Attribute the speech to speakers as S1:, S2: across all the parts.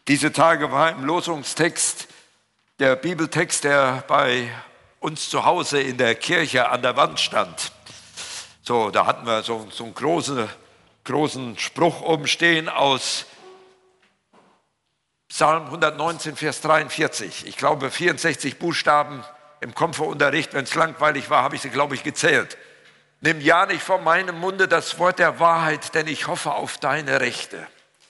S1: Diese Tage war im Losungstext der Bibeltext, der bei uns zu Hause in der Kirche an der Wand stand. So, da hatten wir so einen großen Spruch oben stehen aus Psalm 119, Vers 43. Ich glaube 64 Buchstaben im Komfortunterricht. Wenn es langweilig war, habe ich sie, glaube ich, gezählt. Nimm ja nicht von meinem Munde das Wort der Wahrheit, denn ich hoffe auf deine Rechte.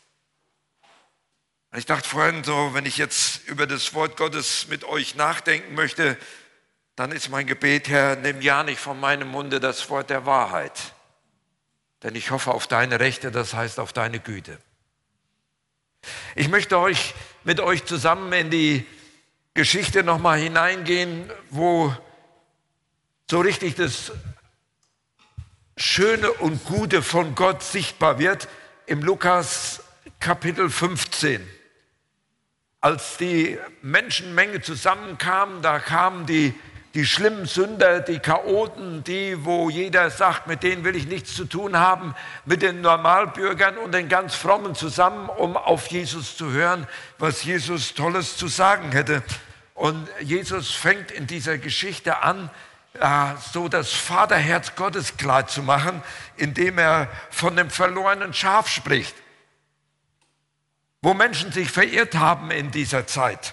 S1: Ich dachte vorhin so, wenn ich jetzt über das Wort Gottes mit euch nachdenken möchte, dann ist mein Gebet, Herr, nimm ja nicht von meinem Munde das Wort der Wahrheit, denn ich hoffe auf deine Rechte, das heißt auf deine Güte. Ich möchte mit euch zusammen in die Geschichte nochmal hineingehen, wo so richtig das Schöne und Gute von Gott sichtbar wird, im Lukas Kapitel 15. Als die Menschenmenge zusammenkam, da kamen die schlimmen Sünder, die Chaoten, die, wo jeder sagt, mit denen will ich nichts zu tun haben, mit den Normalbürgern und den ganz Frommen zusammen, um auf Jesus zu hören, was Jesus Tolles zu sagen hätte. Und Jesus fängt in dieser Geschichte an, so das Vaterherz Gottes klar zu machen, indem er von dem verlorenen Schaf spricht, wo Menschen sich verirrt haben in dieser Zeit.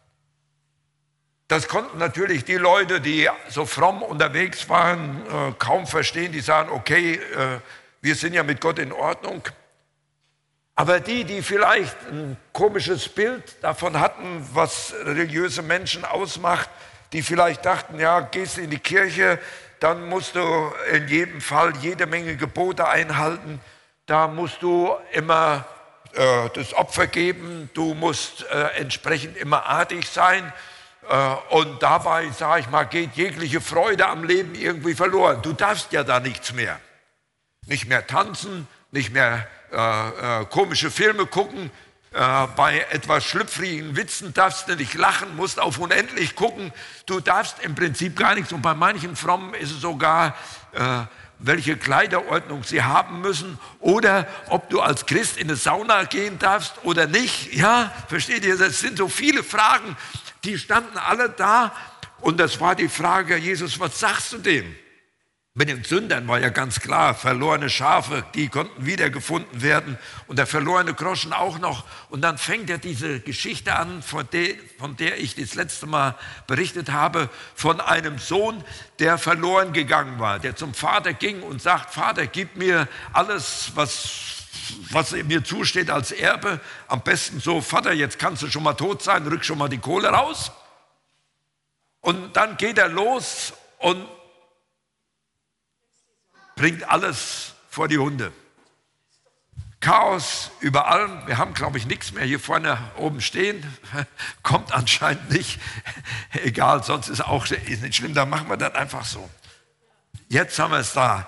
S1: Das konnten natürlich die Leute, die so fromm unterwegs waren, kaum verstehen. Die sagen, okay, wir sind ja mit Gott in Ordnung. Aber die vielleicht ein komisches Bild davon hatten, was religiöse Menschen ausmacht, die vielleicht dachten, ja, gehst du in die Kirche, dann musst du in jedem Fall jede Menge Gebote einhalten. Da musst du immer das Opfer geben, du musst entsprechend immer artig sein. Und dabei, sage ich mal, geht jegliche Freude am Leben irgendwie verloren. Du darfst ja da nichts mehr. Nicht mehr tanzen, nicht mehr komische Filme gucken. Bei etwas schlüpfrigen Witzen darfst du nicht lachen, musst auf unendlich gucken. Du darfst im Prinzip gar nichts. Und bei manchen Frommen ist es sogar, welche Kleiderordnung sie haben müssen oder ob du als Christ in eine Sauna gehen darfst oder nicht. Ja, versteht ihr? Das sind so viele Fragen, die standen alle da. Und das war die Frage, Jesus, was sagst du dem? Mit den Sündern war ja ganz klar, verlorene Schafe, die konnten wiedergefunden werden und der verlorene Groschen auch noch. Und dann fängt er diese Geschichte an, von der ich das letzte Mal berichtet habe, von einem Sohn, der verloren gegangen war, der zum Vater ging und sagt, Vater, gib mir alles, was mir zusteht als Erbe. Am besten so, Vater, jetzt kannst du schon mal tot sein, rück schon mal die Kohle raus. Und dann geht er los und bringt alles vor die Hunde. Chaos überall. Wir haben, glaube ich, nichts mehr hier vorne oben stehen. Kommt anscheinend nicht. Egal, sonst ist nicht schlimm. Dann machen wir das einfach so. Jetzt haben wir es da.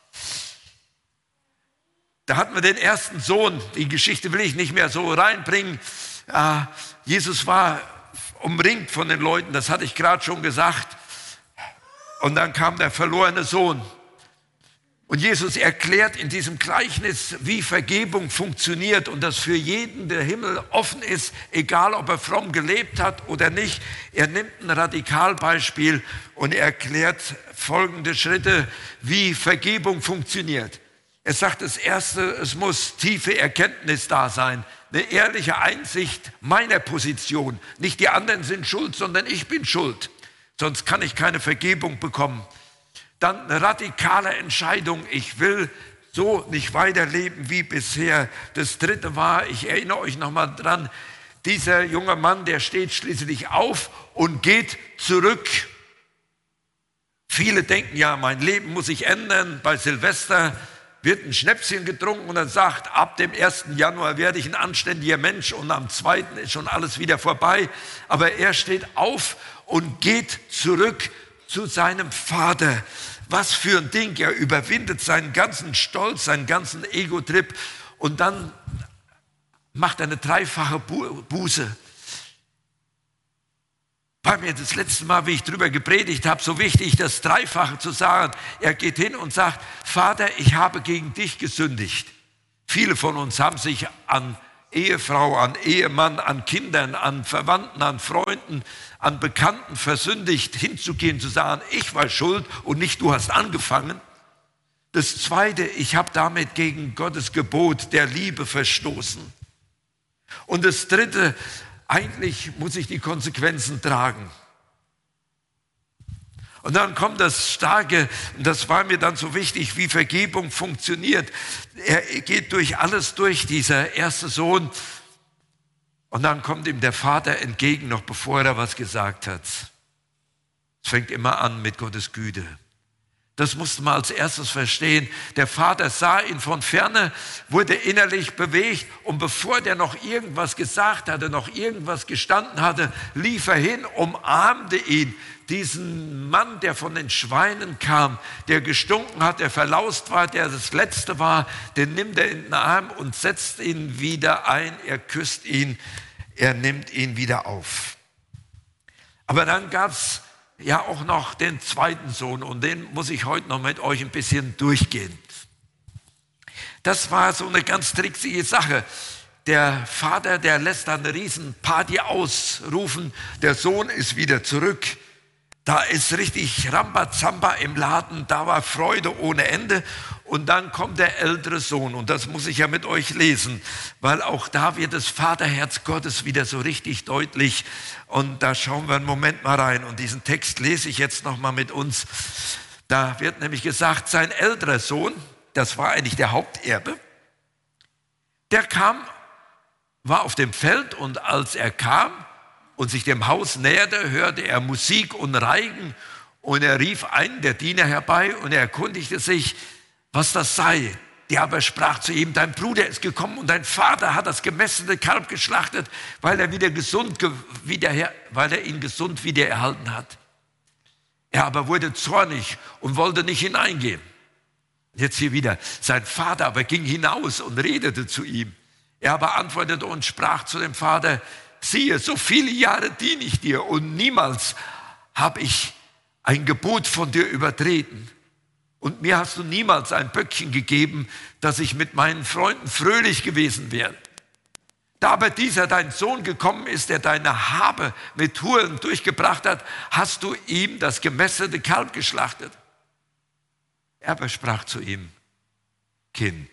S1: Da hatten wir den ersten Sohn. Die Geschichte will ich nicht mehr so reinbringen. Jesus war umringt von den Leuten. Das hatte ich gerade schon gesagt. Und dann kam der verlorene Sohn. Und Jesus erklärt in diesem Gleichnis, wie Vergebung funktioniert und dass für jeden der Himmel offen ist, egal ob er fromm gelebt hat oder nicht. Er nimmt ein Radikalbeispiel und erklärt folgende Schritte, wie Vergebung funktioniert. Er sagt, das Erste, es muss tiefe Erkenntnis da sein, eine ehrliche Einsicht meiner Position. Nicht die anderen sind schuld, sondern ich bin schuld. Sonst kann ich keine Vergebung bekommen. Dann eine radikale Entscheidung, ich will so nicht weiterleben wie bisher. Das Dritte war, ich erinnere euch nochmal dran, dieser junge Mann, der steht schließlich auf und geht zurück. Viele denken ja, mein Leben muss sich ändern. Bei Silvester wird ein Schnäpschen getrunken und dann sagt, ab dem 1. Januar werde ich ein anständiger Mensch und am 2. ist schon alles wieder vorbei. Aber er steht auf und geht zurück zu seinem Vater. Was für ein Ding, er überwindet seinen ganzen Stolz, seinen ganzen Ego-Trip und dann macht er eine dreifache Buße. War mir das letzte Mal, wie ich drüber gepredigt habe, so wichtig, das Dreifache zu sagen. Er geht hin und sagt, Vater, ich habe gegen dich gesündigt. Viele von uns haben sich an Ehefrau, an Ehemann, an Kindern, an Verwandten, an Freunden, an Bekannten versündigt, hinzugehen, zu sagen, ich war schuld und nicht du hast angefangen. Das Zweite, ich habe damit gegen Gottes Gebot der Liebe verstoßen. Und das Dritte, eigentlich muss ich die Konsequenzen tragen. Und dann kommt das Starke, und das war mir dann so wichtig, wie Vergebung funktioniert. Er geht durch alles durch, dieser erste Sohn. Und dann kommt ihm der Vater entgegen, noch bevor er was gesagt hat. Es fängt immer an mit Gottes Güte. Das musste man als erstes verstehen. Der Vater sah ihn von ferne, wurde innerlich bewegt und bevor der noch irgendwas gesagt hatte, noch irgendwas gestanden hatte, lief er hin, umarmte ihn. Diesen Mann, der von den Schweinen kam, der gestunken hat, der verlaust war, der das Letzte war, den nimmt er in den Arm und setzt ihn wieder ein. Er küsst ihn, er nimmt ihn wieder auf. Aber dann gab es ja auch noch den zweiten Sohn und den muss ich heute noch mit euch ein bisschen durchgehen. Das war so eine ganz tricksige Sache. Der Vater, der lässt dann eine Riesenparty ausrufen, der Sohn ist wieder zurück. Da ist richtig Rambazamba im Laden, da war Freude ohne Ende. Und dann kommt der ältere Sohn und das muss ich ja mit euch lesen, weil auch da wird das Vaterherz Gottes wieder so richtig deutlich. Und da schauen wir einen Moment mal rein und diesen Text lese ich jetzt nochmal mit uns. Da wird nämlich gesagt, sein älterer Sohn, das war eigentlich der Haupterbe, der war auf dem Feld und als er kam und sich dem Haus näherte, hörte er Musik und Reigen und er rief einen der Diener herbei und er erkundigte sich, was das sei. Der aber sprach zu ihm, dein Bruder ist gekommen und dein Vater hat das gemessene Kalb geschlachtet, weil er ihn gesund wieder erhalten hat. Er aber wurde zornig und wollte nicht hineingehen. Jetzt hier wieder, sein Vater aber ging hinaus und redete zu ihm. Er aber antwortete und sprach zu dem Vater, siehe, so viele Jahre diene ich dir und niemals habe ich ein Gebot von dir übertreten. Und mir hast du niemals ein Böckchen gegeben, dass ich mit meinen Freunden fröhlich gewesen wäre. Da aber dieser dein Sohn gekommen ist, der deine Habe mit Huren durchgebracht hat, hast du ihm das gemessene Kalb geschlachtet. Er aber sprach zu ihm, Kind,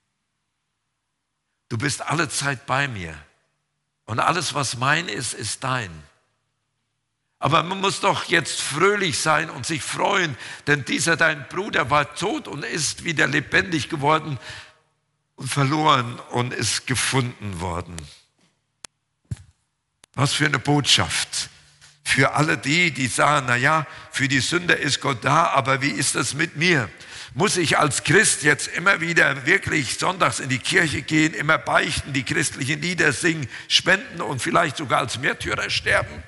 S1: du bist alle Zeit bei mir und alles, was mein ist, ist dein. Aber man muss doch jetzt fröhlich sein und sich freuen, denn dieser dein Bruder war tot und ist wieder lebendig geworden und verloren und ist gefunden worden. Was für eine Botschaft für alle die sagen, naja, für die Sünder ist Gott da, aber wie ist das mit mir? Muss ich als Christ jetzt immer wieder wirklich sonntags in die Kirche gehen, immer beichten, die christlichen Lieder singen, spenden und vielleicht sogar als Märtyrer sterben?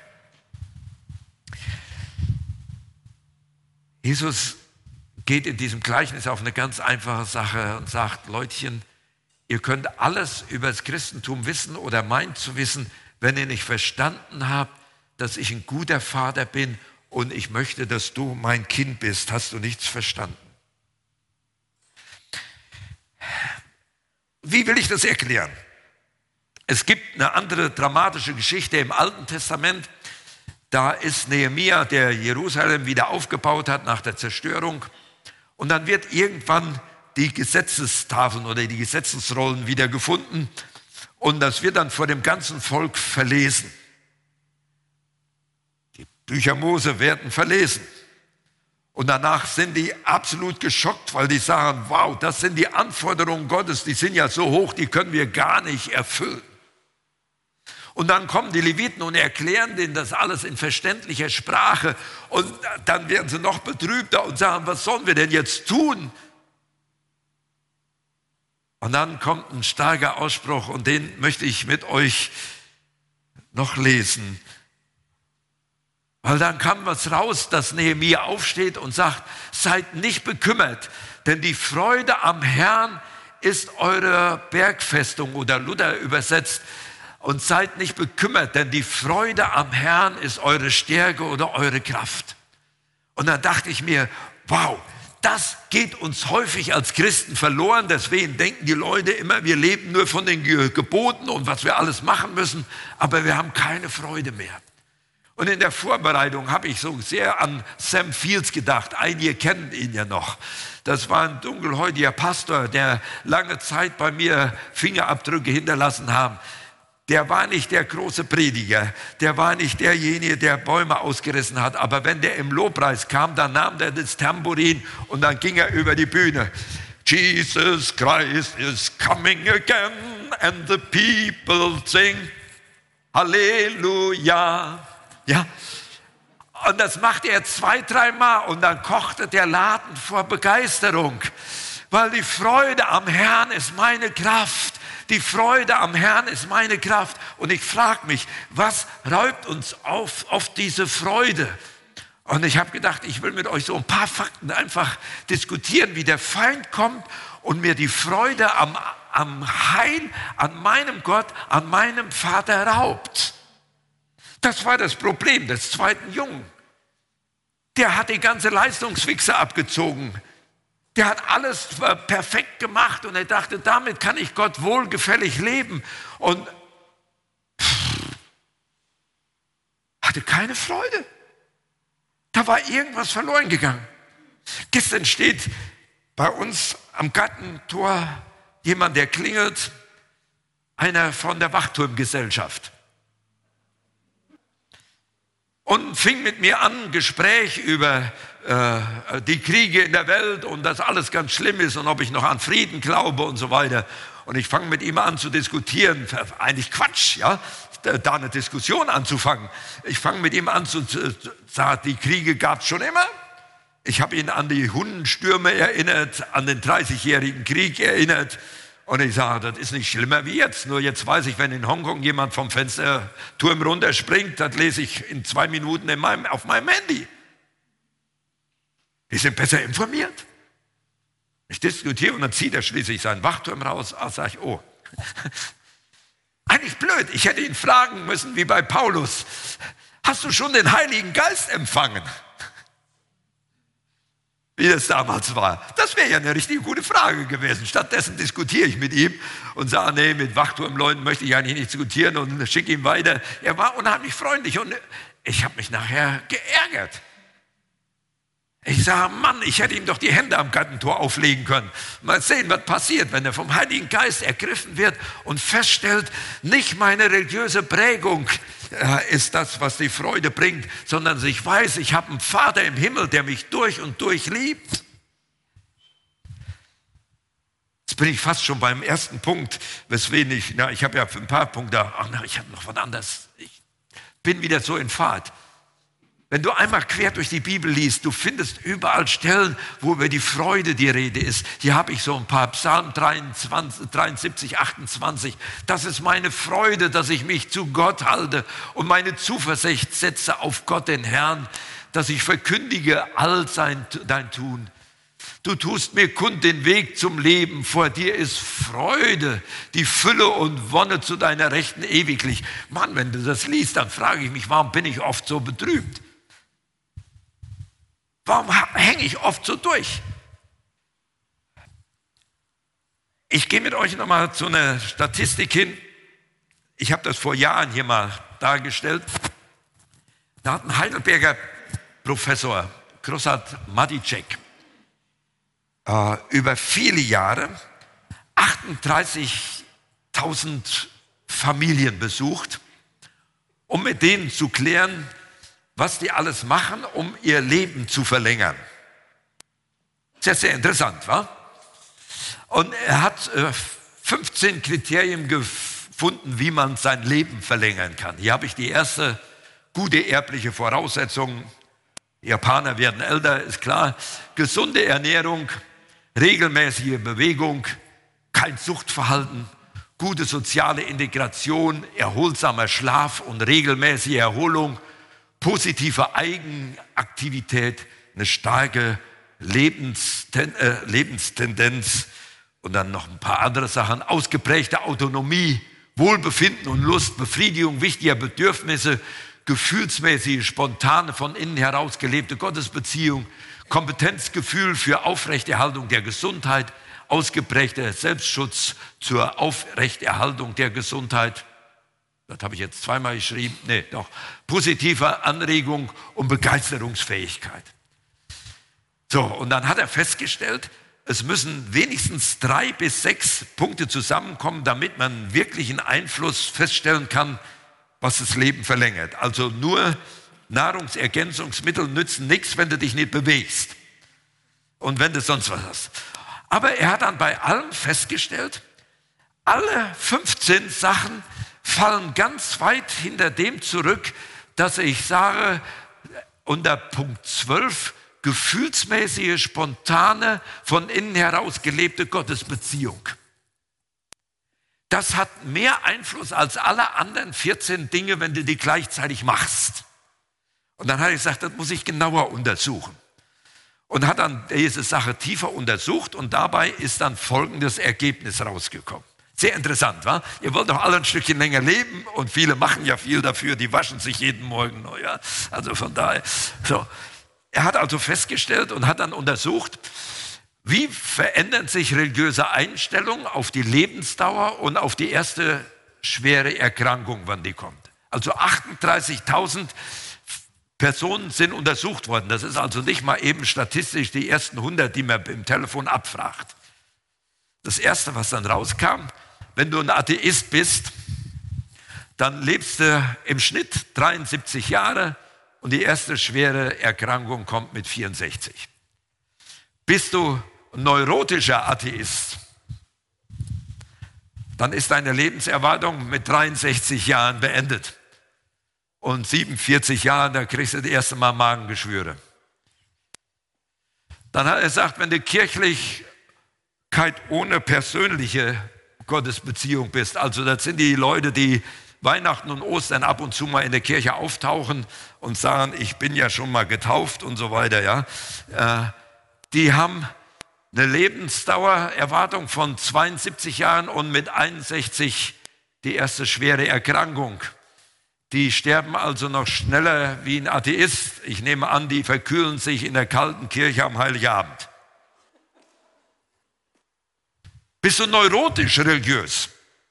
S1: Jesus geht in diesem Gleichnis auf eine ganz einfache Sache und sagt, Leutchen, ihr könnt alles über das Christentum wissen oder meint zu wissen, wenn ihr nicht verstanden habt, dass ich ein guter Vater bin und ich möchte, dass du mein Kind bist. Hast du nichts verstanden? Wie will ich das erklären? Es gibt eine andere dramatische Geschichte im Alten Testament. Da ist Nehemia, der Jerusalem wieder aufgebaut hat nach der Zerstörung. Und dann wird irgendwann die Gesetzestafeln oder die Gesetzesrollen wieder gefunden. Und das wird dann vor dem ganzen Volk verlesen. Die Bücher Mose werden verlesen. Und danach sind die absolut geschockt, weil die sagen, wow, das sind die Anforderungen Gottes, die sind ja so hoch, die können wir gar nicht erfüllen. Und dann kommen die Leviten und erklären denen das alles in verständlicher Sprache. Und dann werden sie noch betrübter und sagen, was sollen wir denn jetzt tun? Und dann kommt ein starker Ausspruch und den möchte ich mit euch noch lesen. Weil dann kam was raus, dass Nehemia aufsteht und sagt, seid nicht bekümmert, denn die Freude am Herrn ist eure Bergfestung oder Luther übersetzt. Und seid nicht bekümmert, denn die Freude am Herrn ist eure Stärke oder eure Kraft. Und dann dachte ich mir, wow, das geht uns häufig als Christen verloren. Deswegen denken die Leute immer, wir leben nur von den Geboten und was wir alles machen müssen, aber wir haben keine Freude mehr. Und in der Vorbereitung habe ich so sehr an Sam Fields gedacht. Einige kennen ihn ja noch. Das war ein dunkelhäutiger Pastor, der lange Zeit bei mir Fingerabdrücke hinterlassen haben. Der war nicht der große Prediger, der war nicht derjenige, der Bäume ausgerissen hat. Aber wenn der im Lobpreis kam, dann nahm der das Tambourin und dann ging er über die Bühne. Jesus Christ is coming again and the people sing Halleluja. Ja, und das machte er 2, 3 Mal und dann kochte der Laden vor Begeisterung, weil die Freude am Herrn ist meine Kraft. Die Freude am Herrn ist meine Kraft. Und ich frage mich, was raubt uns auf diese Freude? Und ich habe gedacht, ich will mit euch so ein paar Fakten einfach diskutieren, wie der Feind kommt und mir die Freude am Heil, an meinem Gott, an meinem Vater raubt. Das war das Problem des zweiten Jungen. Der hat die ganze Leistungswichse abgezogen. Der hat alles perfekt gemacht und er dachte, damit kann ich Gott wohlgefällig leben. Und hatte keine Freude. Da war irgendwas verloren gegangen. Gestern steht bei uns am Gartentor jemand, der klingelt, einer von der Wachturmgesellschaft. Und fing mit mir an, ein Gespräch über die Kriege in der Welt und dass alles ganz schlimm ist und ob ich noch an Frieden glaube und so weiter. Und ich fange mit ihm an zu diskutieren. Eigentlich Quatsch, ja, da eine Diskussion anzufangen. Ich fange mit ihm an zu sagen, die Kriege gab es schon immer. Ich habe ihn an die Hundenstürme erinnert, an den 30-jährigen Krieg erinnert. Und ich sage, das ist nicht schlimmer wie jetzt. Nur jetzt weiß ich, wenn in Hongkong jemand vom Fensterturm runterspringt, das lese ich in 2 Minuten auf meinem Handy. Wir sind besser informiert. Ich diskutiere und dann zieht er schließlich seinen Wachturm raus. Sage ich, oh, eigentlich blöd. Ich hätte ihn fragen müssen, wie bei Paulus. Hast du schon den Heiligen Geist empfangen? Wie das damals war. Das wäre ja eine richtig gute Frage gewesen. Stattdessen diskutiere ich mit ihm und sage, nee, mit Wachturmleuten möchte ich eigentlich nicht diskutieren und schicke ihn weiter. Er war unheimlich freundlich und ich habe mich nachher geärgert. Ich sage, Mann, ich hätte ihm doch die Hände am Gartentor auflegen können. Mal sehen, was passiert, wenn er vom Heiligen Geist ergriffen wird und feststellt, nicht meine religiöse Prägung ist das, was die Freude bringt, sondern ich weiß, ich habe einen Vater im Himmel, der mich durch und durch liebt. Jetzt bin ich fast schon beim ersten Punkt, weswegen ich habe ja ein paar Punkte, ich habe noch was anderes. Ich bin wieder so in Fahrt. Wenn du einmal quer durch die Bibel liest, du findest überall Stellen, wo über die Freude die Rede ist. Hier habe ich so ein paar, Psalm 73, 28. Das ist meine Freude, dass ich mich zu Gott halte und meine Zuversicht setze auf Gott, den Herrn, dass ich verkündige all dein Tun. Du tust mir kund den Weg zum Leben, vor dir ist Freude, die Fülle und Wonne zu deiner Rechten ewiglich. Mann, wenn du das liest, dann frage ich mich, warum bin ich oft so betrübt? Warum hänge ich oft so durch? Ich gehe mit euch nochmal zu einer Statistik hin. Ich habe das vor Jahren hier mal dargestellt. Da hat ein Heidelberger Professor, Krosat Madicek, über viele Jahre 38.000 Familien besucht, um mit denen zu klären, was die alles machen, um ihr Leben zu verlängern. Sehr, sehr interessant, wa? Und er hat 15 Kriterien gefunden, wie man sein Leben verlängern kann. Hier habe ich die erste gute erbliche Voraussetzung. Die Japaner werden älter, ist klar. Gesunde Ernährung, regelmäßige Bewegung, kein Suchtverhalten, gute soziale Integration, erholsamer Schlaf und regelmäßige Erholung, positive Eigenaktivität, eine starke Lebenstendenz und dann noch ein paar andere Sachen, ausgeprägte Autonomie, Wohlbefinden und Lust, Befriedigung wichtiger Bedürfnisse, gefühlsmäßige, spontane, von innen heraus gelebte Gottesbeziehung, Kompetenzgefühl für Aufrechterhaltung der Gesundheit, ausgeprägter Selbstschutz zur Aufrechterhaltung der Gesundheit. Das habe ich jetzt zweimal geschrieben. Nee, doch. Positive Anregung und Begeisterungsfähigkeit. So, und dann hat er festgestellt, es müssen wenigstens 3 bis 6 Punkte zusammenkommen, damit man wirklich einen Einfluss feststellen kann, was das Leben verlängert. Also nur Nahrungsergänzungsmittel nützen nichts, wenn du dich nicht bewegst und wenn du sonst was hast. Aber er hat dann bei allem festgestellt, alle 15 Sachen fallen ganz weit hinter dem zurück, dass ich sage, unter Punkt 12, gefühlsmäßige, spontane, von innen heraus gelebte Gottesbeziehung. Das hat mehr Einfluss als alle anderen 14 Dinge, wenn du die gleichzeitig machst. Und dann hat er gesagt, das muss ich genauer untersuchen. Und hat dann diese Sache tiefer untersucht und dabei ist dann folgendes Ergebnis rausgekommen. Sehr interessant, wa? Ihr wollt doch alle ein Stückchen länger leben und viele machen ja viel dafür, die waschen sich jeden Morgen neu. Ja? Also von daher, so. Er hat also festgestellt und hat dann untersucht, wie verändern sich religiöse Einstellungen auf die Lebensdauer und auf die erste schwere Erkrankung, wann die kommt. Also 38.000 Personen sind untersucht worden. Das ist also nicht mal eben statistisch die ersten 100, die man im Telefon abfragt. Das Erste, was dann rauskam, wenn du ein Atheist bist, dann lebst du im Schnitt 73 Jahre und die erste schwere Erkrankung kommt mit 64. Bist du ein neurotischer Atheist, dann ist deine Lebenserwartung mit 63 Jahren beendet. Und 47 Jahren, da kriegst du das erste Mal Magengeschwüre. Dann hat er gesagt, wenn du Kirchlichkeit ohne persönliche Gottesbeziehung bist, also das sind die Leute, die Weihnachten und Ostern ab und zu mal in der Kirche auftauchen und sagen, ich bin ja schon mal getauft und so weiter, ja. Die haben eine Lebensdauererwartung von 72 Jahren und mit 61 die erste schwere Erkrankung. Die sterben also noch schneller wie ein Atheist. Ich nehme an, die verkühlen sich in der kalten Kirche am Heiligabend. Bist du neurotisch religiös?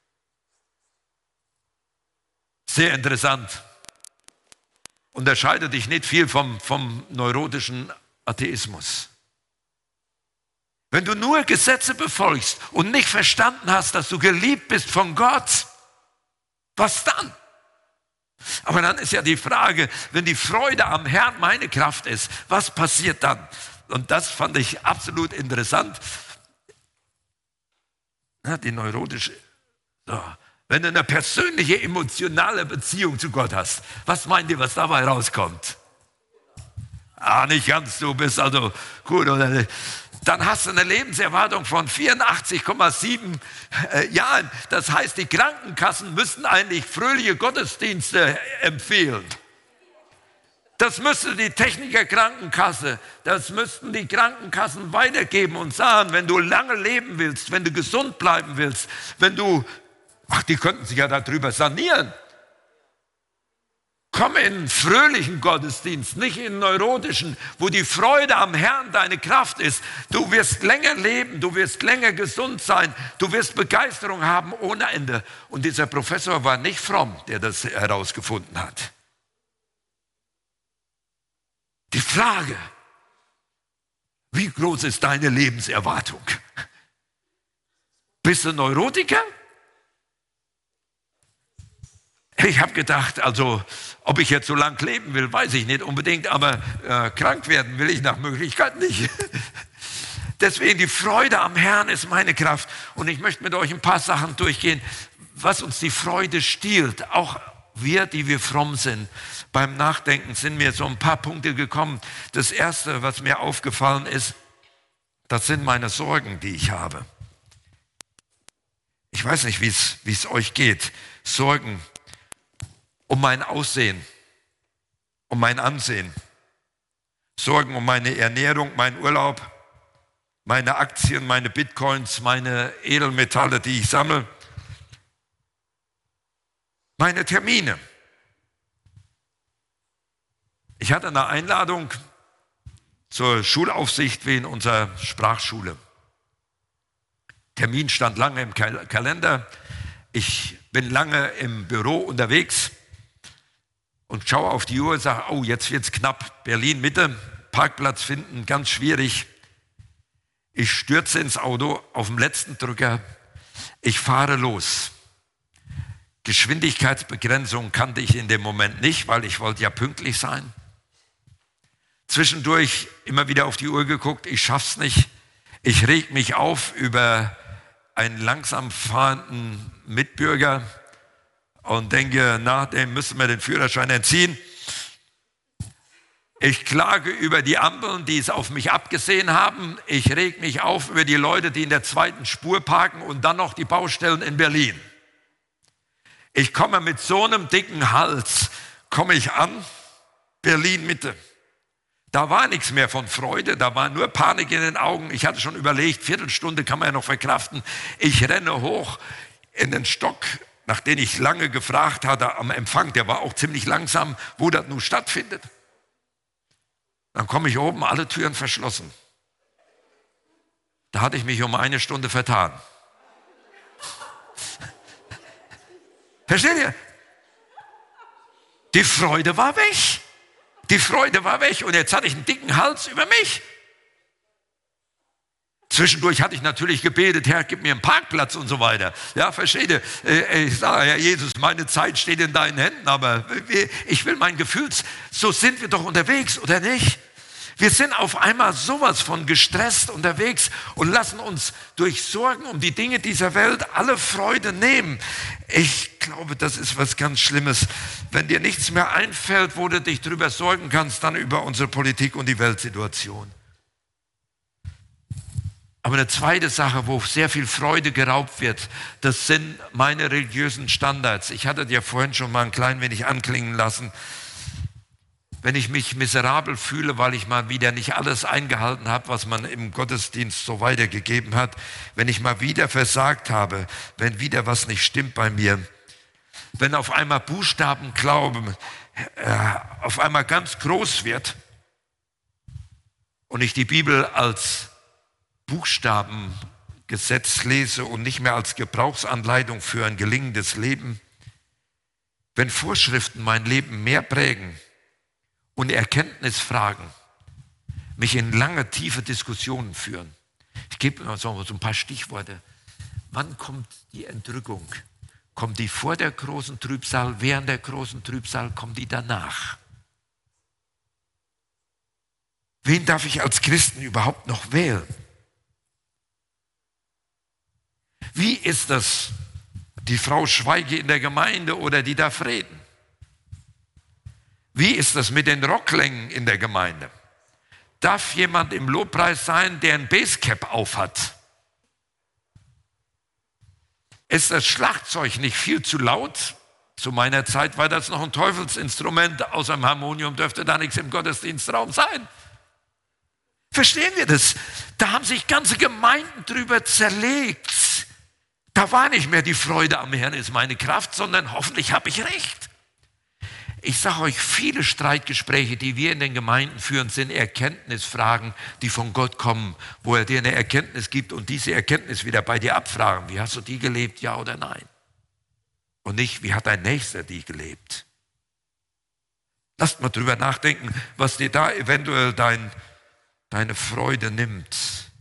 S1: Sehr interessant. Unterscheidet dich nicht viel vom neurotischen Atheismus. Wenn du nur Gesetze befolgst und nicht verstanden hast, dass du geliebt bist von Gott, was dann? Aber dann ist ja die Frage, wenn die Freude am Herrn meine Kraft ist, was passiert dann? Und das fand ich absolut interessant. Die neurotische... So. Wenn du eine persönliche, emotionale Beziehung zu Gott hast, was meint ihr, was dabei rauskommt? Nicht ganz, du bist also gut. Dann hast du eine Lebenserwartung von 84,7 Jahren. Das heißt, die Krankenkassen müssten eigentlich fröhliche Gottesdienste empfehlen. Das müsste die Techniker-Krankenkasse, das müssten die Krankenkassen weitergeben und sagen, wenn du lange leben willst, wenn du gesund bleiben willst, wenn du... die könnten sich ja darüber sanieren. Komm in einen fröhlichen Gottesdienst, nicht in einen neurotischen, wo die Freude am Herrn deine Kraft ist. Du wirst länger leben, du wirst länger gesund sein, du wirst Begeisterung haben ohne Ende. Und dieser Professor war nicht fromm, der das herausgefunden hat. Die Frage, wie groß ist deine Lebenserwartung? Bist du Neurotiker? Ich habe gedacht, also ob ich jetzt so lang leben will, weiß ich nicht unbedingt, aber krank werden will ich nach Möglichkeit nicht. Deswegen die Freude am Herrn ist meine Kraft. Und ich möchte mit euch ein paar Sachen durchgehen, was uns die Freude stiehlt. Auch wir, die wir fromm sind. Beim Nachdenken sind mir so ein paar Punkte gekommen. Das Erste, was mir aufgefallen ist, das sind meine Sorgen, die ich habe. Ich weiß nicht, wie es euch geht. Sorgen um mein Aussehen, um mein Ansehen, Sorgen um meine Ernährung, meinen Urlaub, meine Aktien, meine Bitcoins, meine Edelmetalle, die ich sammle, meine Termine. Ich hatte eine Einladung zur Schulaufsicht wie in unserer Sprachschule. Termin stand lange im Kalender. Ich bin lange im Büro unterwegs und schaue auf die Uhr und sage, oh, jetzt wird's knapp. Berlin Mitte, Parkplatz finden, ganz schwierig. Ich stürze ins Auto auf dem letzten Drücker. Ich fahre los. Geschwindigkeitsbegrenzung kannte ich in dem Moment nicht, weil ich wollte ja pünktlich sein. Zwischendurch immer wieder auf die Uhr geguckt, ich schaff's nicht. Ich reg mich auf über einen langsam fahrenden Mitbürger und denke, na, dem müssen wir den Führerschein entziehen. Ich klage über die Ampeln, die es auf mich abgesehen haben. Ich reg mich auf über die Leute, die in der zweiten Spur parken und dann noch die Baustellen in Berlin. Ich komme mit so einem dicken Hals, komme ich an, Berlin Mitte. Da war nichts mehr von Freude, da war nur Panik in den Augen. Ich hatte schon überlegt, Viertelstunde kann man ja noch verkraften. Ich renne hoch in den Stock, nach dem ich lange gefragt hatte am Empfang, der war auch ziemlich langsam, wo das nun stattfindet. Dann komme ich oben, alle Türen verschlossen. Da hatte ich mich um 1 Stunde vertan. Versteht ihr? Die Freude war weg. Die Freude war weg und jetzt hatte ich einen dicken Hals über mich. Zwischendurch hatte ich natürlich gebetet, Herr, gib mir einen Parkplatz und so weiter. Ja, versteht ihr? Ich sage, Herr Jesus, meine Zeit steht in deinen Händen, aber ich will mein Gefühl, so sind wir doch unterwegs, oder nicht? Wir sind auf einmal sowas von gestresst unterwegs und lassen uns durch Sorgen um die Dinge dieser Welt alle Freude nehmen. Ich glaube, das ist was ganz Schlimmes. Wenn dir nichts mehr einfällt, wo du dich drüber sorgen kannst, dann über unsere Politik und die Weltsituation. Aber eine zweite Sache, wo sehr viel Freude geraubt wird, das sind meine religiösen Standards. Ich hatte dir vorhin schon mal ein klein wenig anklingen lassen. Wenn ich mich miserabel fühle, weil ich mal wieder nicht alles eingehalten habe, was man im Gottesdienst so weitergegeben hat, wenn ich mal wieder versagt habe, wenn wieder was nicht stimmt bei mir, wenn auf einmal Buchstabenglauben auf einmal ganz groß wird und ich die Bibel als Buchstabengesetz lese und nicht mehr als Gebrauchsanleitung für ein gelingendes Leben, wenn Vorschriften mein Leben mehr prägen und Erkenntnisfragen mich in lange, tiefe Diskussionen führen. Ich gebe mal so ein paar Stichworte. Wann kommt die Entrückung? Kommt die vor der großen Trübsal, während der großen Trübsal, kommt die danach? Wen darf ich als Christen überhaupt noch wählen? Wie ist das, die Frau Schweige in der Gemeinde oder die darf reden? Wie ist das mit den Rocklängen in der Gemeinde? Darf jemand im Lobpreis sein, der ein Basecap aufhat? Ist das Schlagzeug nicht viel zu laut? Zu meiner Zeit war das noch ein Teufelsinstrument. Außer dem Harmonium dürfte da nichts im Gottesdienstraum sein. Verstehen wir das? Da haben sich ganze Gemeinden drüber zerlegt. Da war nicht mehr die Freude am Herrn ist meine Kraft, sondern hoffentlich habe ich recht. Ich sage euch, viele Streitgespräche, die wir in den Gemeinden führen, sind Erkenntnisfragen, die von Gott kommen, wo er dir eine Erkenntnis gibt und diese Erkenntnis wieder bei dir abfragen. Wie hast du die gelebt, ja oder nein? Und nicht, wie hat dein Nächster die gelebt? Lasst mal drüber nachdenken, was dir da eventuell deine Freude nimmt.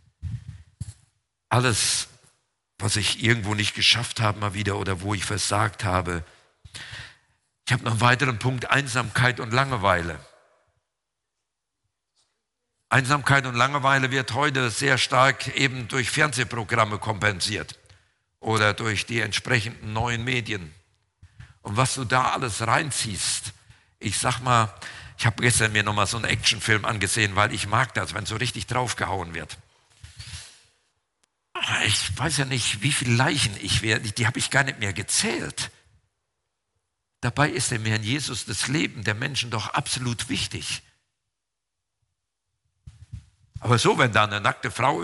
S1: Alles, was ich irgendwo nicht geschafft habe mal wieder oder wo ich versagt habe. Ich habe noch einen weiteren Punkt, Einsamkeit und Langeweile. Einsamkeit und Langeweile wird heute sehr stark eben durch Fernsehprogramme kompensiert oder durch die entsprechenden neuen Medien. Und was du da alles reinziehst, ich sag mal, ich habe gestern mir nochmal so einen Actionfilm angesehen, weil ich mag das, wenn so richtig draufgehauen wird. Ich weiß ja nicht, wie viele Leichen die habe ich gar nicht mehr gezählt. Dabei ist dem Herrn Jesus das Leben der Menschen doch absolut wichtig. Aber so, wenn da eine nackte Frau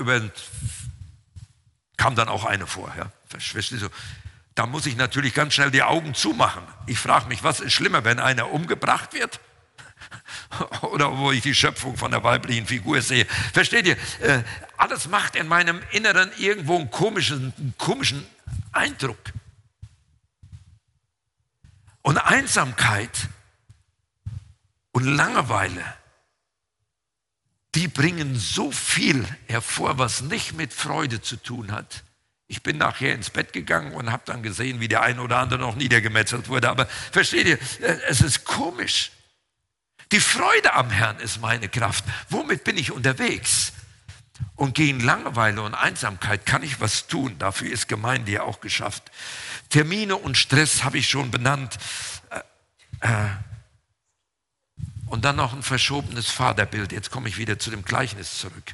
S1: kam dann auch eine vor, ja, so. Da muss ich natürlich ganz schnell die Augen zumachen. Ich frage mich, was ist schlimmer, wenn einer umgebracht wird Oder wo ich die Schöpfung von der weiblichen Figur sehe. Versteht ihr? Alles macht in meinem Inneren irgendwo einen komischen Eindruck. Und Einsamkeit und Langeweile, die bringen so viel hervor, was nicht mit Freude zu tun hat. Ich bin nachher ins Bett gegangen und habe dann gesehen, wie der eine oder andere noch niedergemetzelt wurde. Aber versteht ihr, es ist komisch. Die Freude am Herrn ist meine Kraft. Womit bin ich unterwegs? Und gegen Langeweile und Einsamkeit kann ich was tun. Dafür ist Gemeinde ja auch geschafft. Termine und Stress habe ich schon benannt. Und dann noch ein verschobenes Vaterbild. Jetzt komme ich wieder zu dem Gleichnis zurück.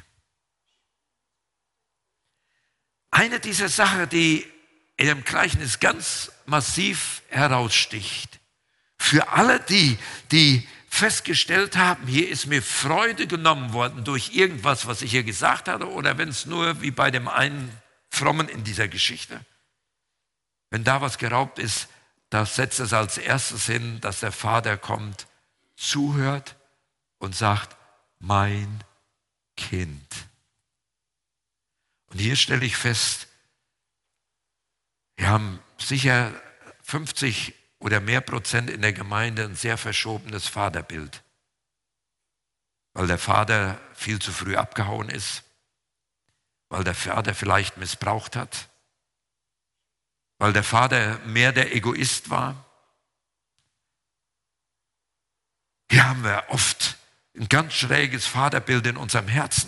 S1: Eine dieser Sachen, die in dem Gleichnis ganz massiv heraussticht, für alle die festgestellt haben, hier ist mir Freude genommen worden durch irgendwas, was ich hier gesagt hatte, oder wenn es nur wie bei dem einen Frommen in dieser Geschichte, wenn da was geraubt ist, da setzt es als erstes hin, dass der Vater kommt, zuhört und sagt, mein Kind. Und hier stelle ich fest, wir haben sicher 50 oder mehr Prozent in der Gemeinde ein sehr verschobenes Vaterbild, weil der Vater viel zu früh abgehauen ist, weil der Vater vielleicht missbraucht hat, weil der Vater mehr der Egoist war. Hier haben wir oft ein ganz schräges Vaterbild in unserem Herzen.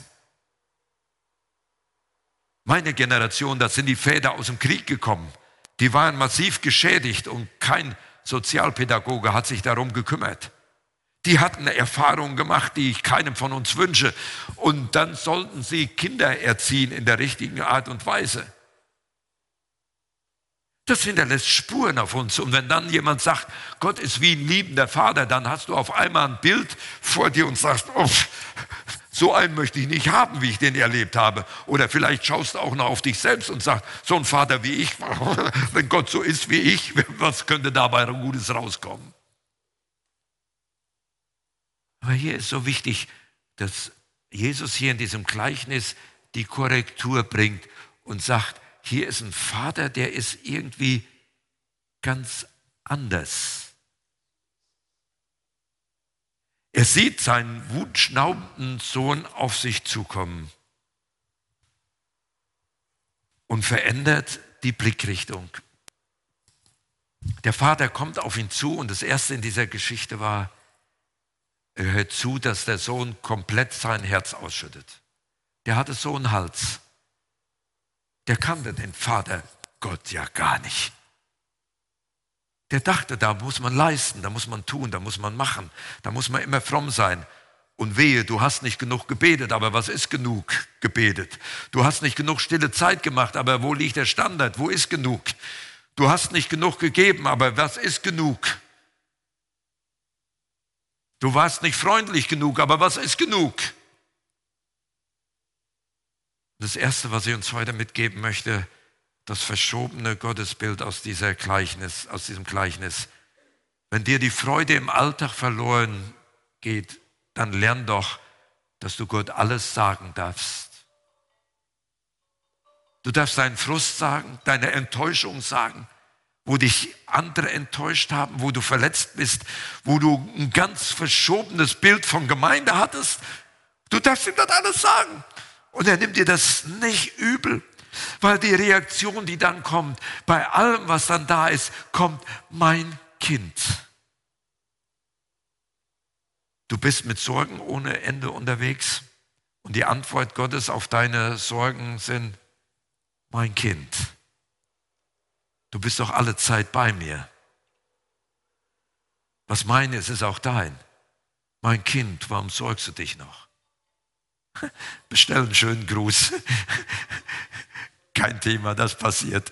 S1: Meine Generation, das sind die Väter aus dem Krieg gekommen. Die waren massiv geschädigt und kein Sozialpädagoge hat sich darum gekümmert. Die hatten Erfahrungen gemacht, die ich keinem von uns wünsche. Und dann sollten sie Kinder erziehen in der richtigen Art und Weise. Das hinterlässt Spuren auf uns. Und wenn dann jemand sagt, Gott ist wie ein liebender Vater, dann hast du auf einmal ein Bild vor dir und sagst, oh, so einen möchte ich nicht haben, wie ich den erlebt habe. Oder vielleicht schaust du auch noch auf dich selbst und sagst, so ein Vater wie ich, wenn Gott so ist wie ich, was könnte dabei Gutes rauskommen? Aber hier ist so wichtig, dass Jesus hier in diesem Gleichnis die Korrektur bringt und sagt, hier ist ein Vater, der ist irgendwie ganz anders. Er sieht seinen wutschnaubenden Sohn auf sich zukommen und verändert die Blickrichtung. Der Vater kommt auf ihn zu und das Erste in dieser Geschichte war, er hört zu, dass der Sohn komplett sein Herz ausschüttet. Der hatte so einen Hals. Der kannte den Vater Gott ja gar nicht. Der dachte, da muss man leisten, da muss man tun, da muss man machen, da muss man immer fromm sein. Und wehe, du hast nicht genug gebetet, aber was ist genug gebetet? Du hast nicht genug stille Zeit gemacht, aber wo liegt der Standard? Wo ist genug? Du hast nicht genug gegeben, aber was ist genug? Du warst nicht freundlich genug, aber was ist genug? Das Erste, was ich uns heute mitgeben möchte, das verschobene Gottesbild aus diesem Gleichnis. Wenn dir die Freude im Alltag verloren geht, dann lern doch, dass du Gott alles sagen darfst. Du darfst deinen Frust sagen, deine Enttäuschung sagen, wo dich andere enttäuscht haben, wo du verletzt bist, wo du ein ganz verschobenes Bild von Gemeinde hattest. Du darfst ihm das alles sagen. Und er nimmt dir das nicht übel. Weil die Reaktion, die dann kommt, bei allem, was dann da ist, kommt, mein Kind. Du bist mit Sorgen ohne Ende unterwegs und die Antwort Gottes auf deine Sorgen sind, mein Kind, du bist doch alle Zeit bei mir. Was meine ist auch dein. Mein Kind, warum sorgst du dich noch? Bestell einen schönen Gruß. Kein Thema, das passiert.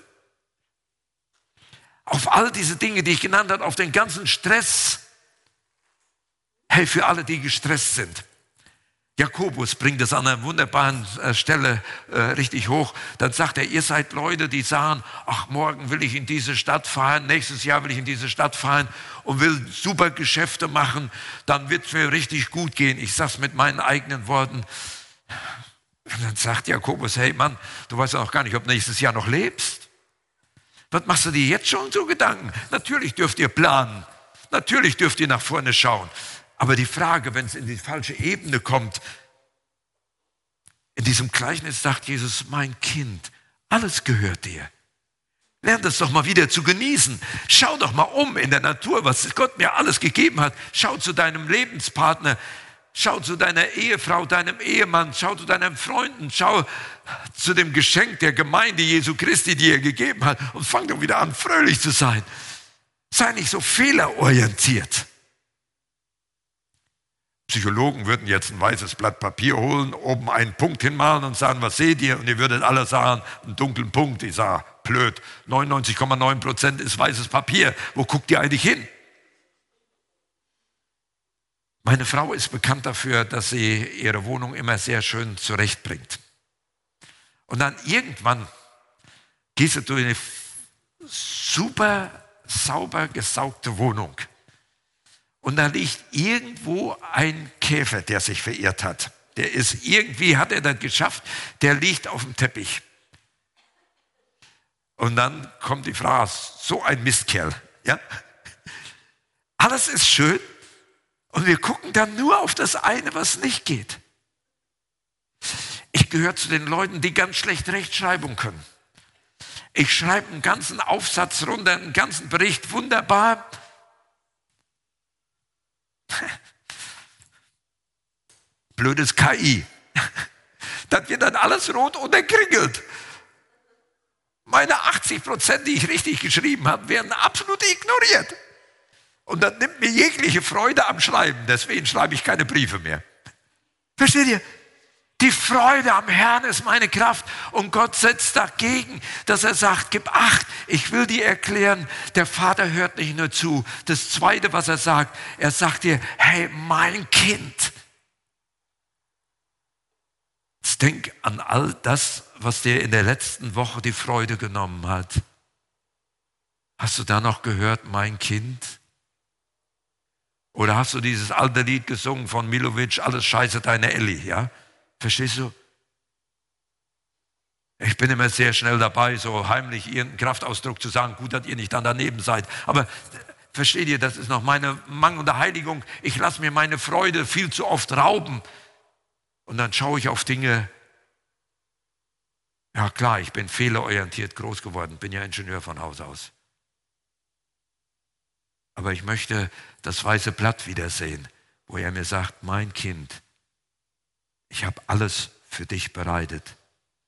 S1: Auf all diese Dinge, die ich genannt habe, auf den ganzen Stress. Hey, für alle, die gestresst sind. Jakobus bringt es an einer wunderbaren Stelle richtig hoch. Dann sagt er, ihr seid Leute, die sagen, ach, morgen will ich in diese Stadt fahren, nächstes Jahr will ich in diese Stadt fahren und will super Geschäfte machen, dann wird es mir richtig gut gehen. Ich sage es mit meinen eigenen Worten. Und dann sagt Jakobus, hey Mann, du weißt ja noch gar nicht, ob du nächstes Jahr noch lebst. Was machst du dir jetzt schon so Gedanken? Natürlich dürft ihr planen, natürlich dürft ihr nach vorne schauen. Aber die Frage, wenn es in die falsche Ebene kommt, in diesem Gleichnis sagt Jesus, mein Kind, alles gehört dir. Lern das doch mal wieder zu genießen. Schau doch mal um in der Natur, was Gott mir alles gegeben hat. Schau zu deinem Lebenspartner, schau zu deiner Ehefrau, deinem Ehemann, schau zu deinen Freunden, schau zu dem Geschenk der Gemeinde Jesu Christi, die er gegeben hat und fang doch wieder an, fröhlich zu sein. Sei nicht so fehlerorientiert. Psychologen würden jetzt ein weißes Blatt Papier holen, oben einen Punkt hinmalen und sagen, was seht ihr? Und ihr würdet alle sagen, einen dunklen Punkt. Ich sage, blöd, 99,9% ist weißes Papier. Wo guckt ihr eigentlich hin? Meine Frau ist bekannt dafür, dass sie ihre Wohnung immer sehr schön zurechtbringt. Und dann irgendwann gehst du durch eine super sauber gesaugte Wohnung. Und da liegt irgendwo ein Käfer, der sich verirrt hat. Hat er das geschafft, der liegt auf dem Teppich. Und dann kommt die Frage, so ein Mistkerl. Ja? Alles ist schön und wir gucken dann nur auf das eine, was nicht geht. Ich gehöre zu den Leuten, die ganz schlecht Rechtschreibung können. Ich schreibe einen ganzen Aufsatz runter, einen ganzen Bericht, wunderbar. Blödes KI. Das wird dann alles rot unterkringelt. Meine 80%, die ich richtig geschrieben habe, werden absolut ignoriert. Und das nimmt mir jegliche Freude am Schreiben. Deswegen schreibe ich keine Briefe mehr. Versteht ihr? Die Freude am Herrn ist meine Kraft. Und Gott setzt dagegen, dass er sagt, gib Acht, ich will dir erklären, der Vater hört nicht nur zu. Das Zweite, was er sagt dir, hey, mein Kind. Jetzt denk an all das, was dir in der letzten Woche die Freude genommen hat. Hast du da noch gehört, mein Kind? Oder hast du dieses alte Lied gesungen von Milovic, alles scheiße deine Elli, ja? Verstehst du? Ich bin immer sehr schnell dabei, so heimlich irgendeinen Kraftausdruck zu sagen, gut, dass ihr nicht dann daneben seid. Aber versteht ihr, das ist noch meine mangelnde Heiligung. Ich lasse mir meine Freude viel zu oft rauben. Und dann schaue ich auf Dinge. Ja klar, ich bin fehlerorientiert groß geworden, bin ja Ingenieur von Haus aus. Aber ich möchte das weiße Blatt wiedersehen, wo er mir sagt, mein Kind, ich habe alles für dich bereitet.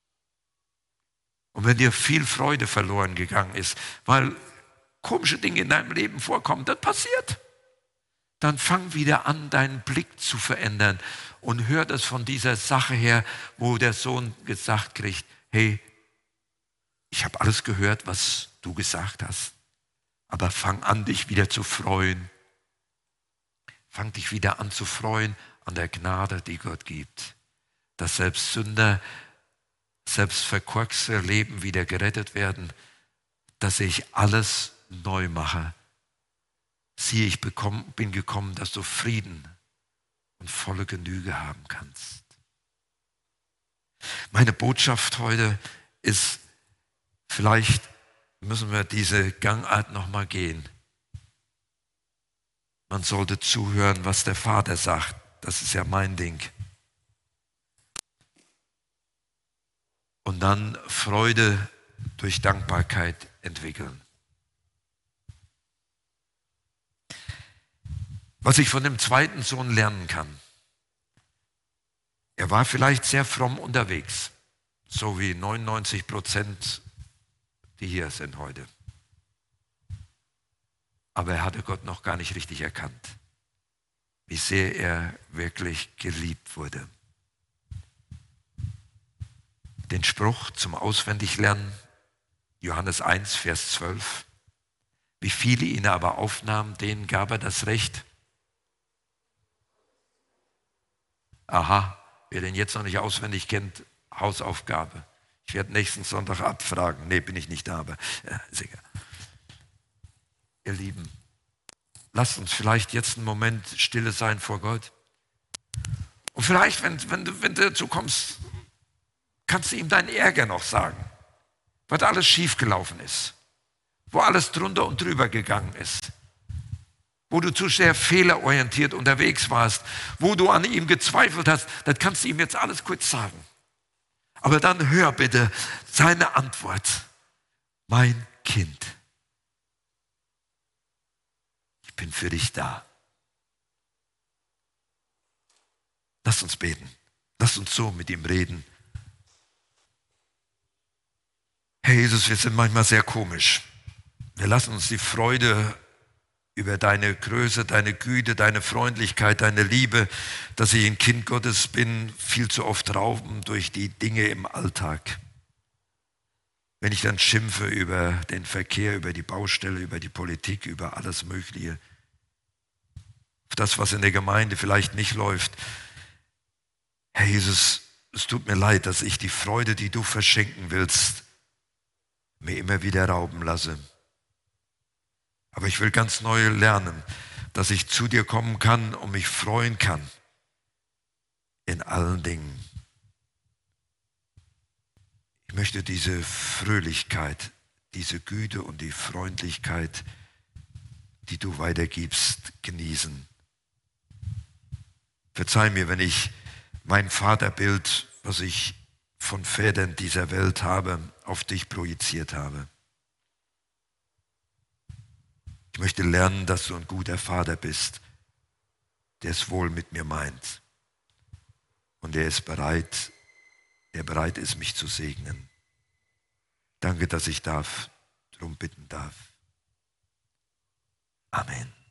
S1: Und wenn dir viel Freude verloren gegangen ist, weil komische Dinge in deinem Leben vorkommen, das passiert, dann fang wieder an, deinen Blick zu verändern und hör das von dieser Sache her, wo der Sohn gesagt kriegt, hey, ich habe alles gehört, was du gesagt hast, aber fang an, dich wieder zu freuen. Fang dich wieder an zu freuen an der Gnade, die Gott gibt. Dass selbst Sünder, selbst verkorkste Leben wieder gerettet werden, dass ich alles neu mache. Siehe, ich bin gekommen, dass du Frieden und volle Genüge haben kannst. Meine Botschaft heute ist, vielleicht müssen wir diese Gangart nochmal gehen. Man sollte zuhören, was der Vater sagt. Das ist ja mein Ding. Und dann Freude durch Dankbarkeit entwickeln. Was ich von dem zweiten Sohn lernen kann. Er war vielleicht sehr fromm unterwegs, so wie 99%, die hier sind heute. Aber er hatte Gott noch gar nicht richtig erkannt, wie sehr er wirklich geliebt wurde. Den Spruch zum Auswendiglernen, Johannes 1, Vers 12. Wie viele ihn aber aufnahmen, denen gab er das Recht. Aha, Wer den jetzt noch nicht auswendig kennt, Hausaufgabe. Ich werde nächsten Sonntag abfragen. Nee, bin ich nicht da, aber ist egal. Ihr Lieben, lasst uns vielleicht jetzt einen Moment stille sein vor Gott. Und vielleicht, wenn du dazu kommst, kannst du ihm deinen Ärger noch sagen, was alles schiefgelaufen ist, wo alles drunter und drüber gegangen ist, wo du zu sehr fehlerorientiert unterwegs warst, wo du an ihm gezweifelt hast, das kannst du ihm jetzt alles kurz sagen. Aber dann hör bitte seine Antwort. Mein Kind, ich bin für dich da. Lass uns beten. Lass uns so mit ihm reden. Herr Jesus, wir sind manchmal sehr komisch. Wir lassen uns die Freude über deine Größe, deine Güte, deine Freundlichkeit, deine Liebe, dass ich ein Kind Gottes bin, viel zu oft rauben durch die Dinge im Alltag. Wenn ich dann schimpfe über den Verkehr, über die Baustelle, über die Politik, über alles Mögliche, auf das, was in der Gemeinde vielleicht nicht läuft. Herr Jesus, es tut mir leid, dass ich die Freude, die du verschenken willst, mir immer wieder rauben lasse. Aber ich will ganz neu lernen, dass ich zu dir kommen kann und mich freuen kann in allen Dingen. Ich möchte diese Fröhlichkeit, diese Güte und die Freundlichkeit, die du weitergibst, genießen. Verzeih mir, wenn ich mein Vaterbild, was ich von Vätern dieser Welt habe, auf dich projiziert habe. Ich möchte lernen, dass du ein guter Vater bist, der es wohl mit mir meint und der bereit ist, mich zu segnen. Danke, dass ich darum bitten darf. Amen.